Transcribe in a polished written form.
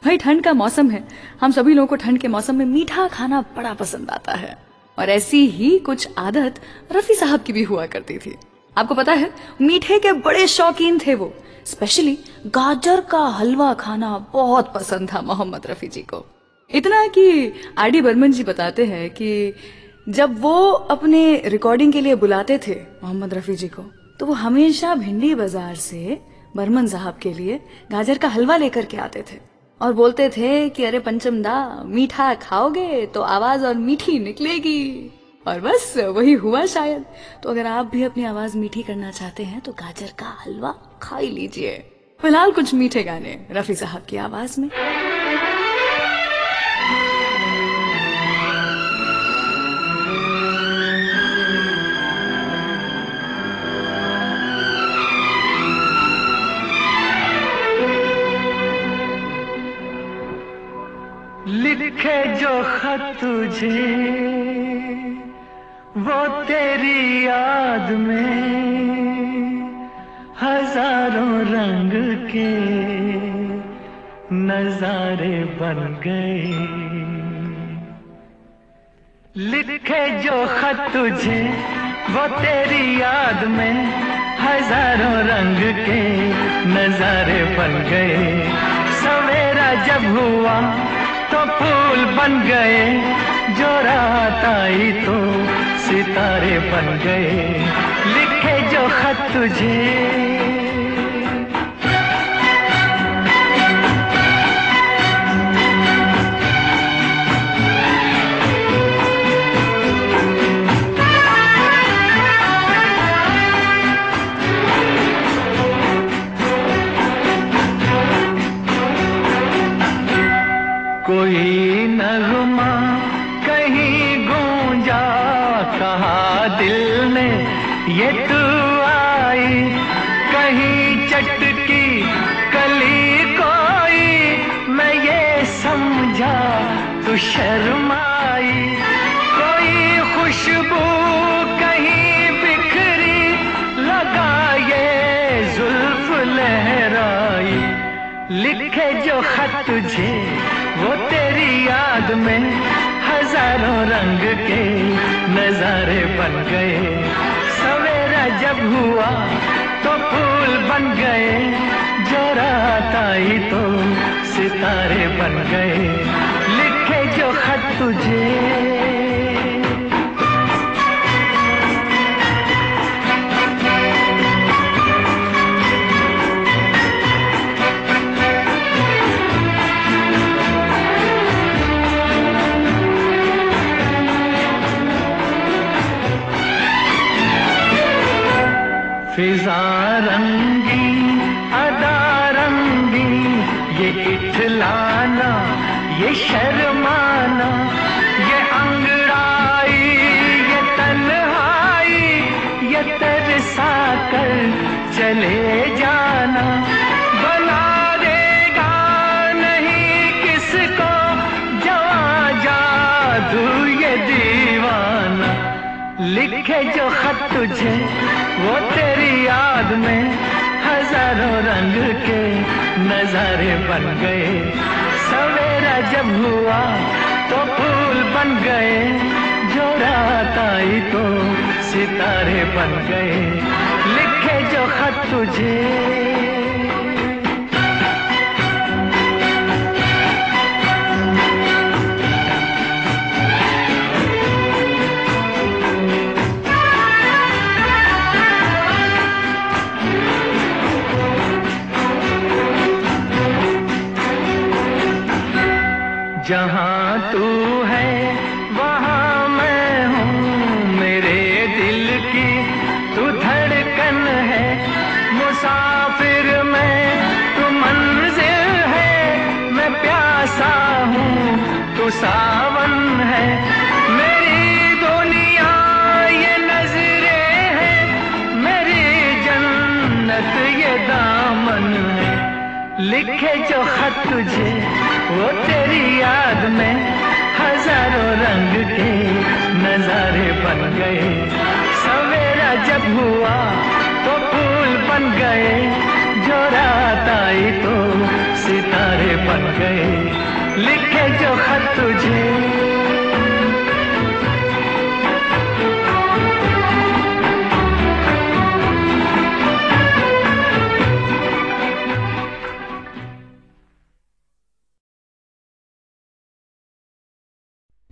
भाई ठंड का मौसम है, हम सभी लोगों को ठंड के मौसम में मीठा खाना बड़ा पसंद आता है। और ऐसी ही कुछ आदत रफी साहब की भी हुआ करती थी। आपको पता है, मीठे के बड़े शौकीन थे वो। स्पेशली गाजर का हलवा खाना बहुत पसंद था मोहम्मद रफी जी को। इतना कि आर.डी. बर्मन जी बताते हैं कि जब वो अपने रिकॉर्डिंग के लिए बुलाते थे मोहम्मद रफी जी को, तो वो हमेशा भिंडी बाजार से बर्मन साहब के लिए गाजर का हलवा लेकर के आते थे और बोलते थे कि अरे पंचम दा, मीठा खाओगे तो आवाज और मीठी निकलेगी। और बस वही हुआ शायद। तो अगर आप भी अपनी आवाज मीठी करना चाहते हैं तो गाजर का हलवा खा ही लीजिए। फिलहाल कुछ मीठे गाने रफी साहब की आवाज में। लिखे जो खत तुझे वो तेरी याद में हजारों रंग के नजारे बन गए। लिखे जो खत तुझे वो तेरी याद में हजारों रंग के नजारे बन गए। सवेरा जब हुआ तो फूल बन गए, जो रात आई तो सितारे बन गए। लिखे जो खत तुझे कोई नगमा कहीं गूंजा, कहा दिल ने ये तू आई। कहीं चटकी कली कोई, मैं ये समझा तू शर्माई। कोई खुशबू कहीं बिखरी, लगा ये जुल्फ लहराई। लिखे जो खत तुझे वो तेरी याद में हजारों रंग के नजारे बन गए। सवेरा जब हुआ तो फूल बन गए, जो रात आई तो सितारे बन गए। लिखे जो खत तुझे फिजा रंगी अदा रंगी, ये इठलाना ये शर्माना, ये अंगड़ाई ये तन्हाई, ये तरसा कर चले जाना। बना देगा नहीं किसको जवां जादू ये दीवाना। लिखे जो खत तुझे वो तेरी याद में हजारों रंग के नजारे बन गए। सवेरा जब हुआ तो फूल बन गए, जो रात आई तो सितारे बन गए। लिखे जो खत तुझे जहाँ तू है वहाँ मैं हूँ, मेरे दिल की तू धड़कन है। मुसाफिर मैं तू मंजिल है, मैं प्यासा हूँ तू सावन है। मेरी दुनिया ये नजरें हैं, मेरी जन्नत ये दामन है। लिखे जो खत तुझे वो तेरी याद में हजारों रंग के नजारे बन गए। सवेरा जब हुआ तो फूल बन गए, जो रात आई तो